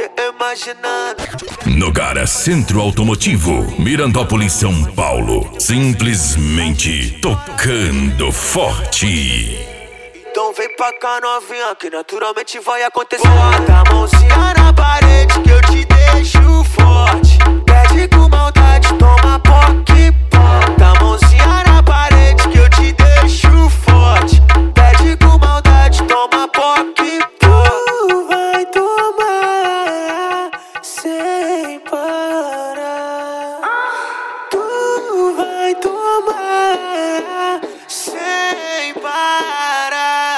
imaginando. Nogara Centro Automotivo, Mirandópolis, São Paulo. Simplesmente tocando forte. Então vem pra cá, novinha, que naturalmente vai acontecer. Bota a mãozinha na parede que eu te deixo forte. Pede com maldade, toma poque. Bota a mãozinha na parede que eu te deixo forte. Pede com maldade, toma poque. Tu vai tomar sem parar. Tu vai tomar sem parar.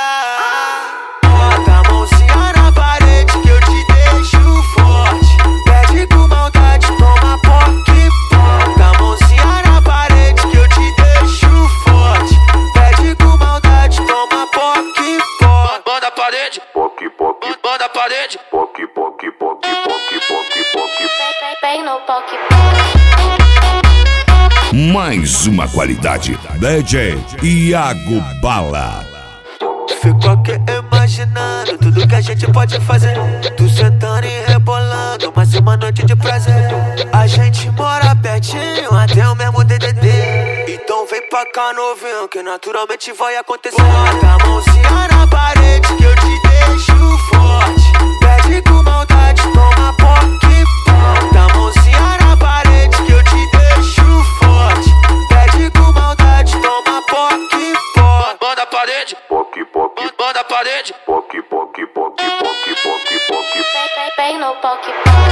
Bota a mãozinha na parede que eu te deixo forte. Pede com maldade, toma poque. Bota a mãozinha na parede que eu te deixo forte. Pede com maldade, toma poque. Bota a parede, poque, poque. Bota a parede, poque, poque, poque, poque, poque, poque. Vem no poque. Mais uma qualidade. DJ Iago Bala. Fico aqui imaginando tudo que a gente pode fazer. Tu sentando e rebolando, mais uma noite de prazer. A gente mora pertinho, até o mesmo DDD. Então vem pra cá, novinho, que naturalmente vai acontecer. Bota a mãozinha na parede que eu te deixo forte. Pede com maldade, toma poque. Bota a mãozinha na parede que eu te deixo forte. Pede com maldade, toma poque. Bota a parede, poque, poque. Bota a parede, poque, poque, poque, poque, poque, poque. Vem no poque.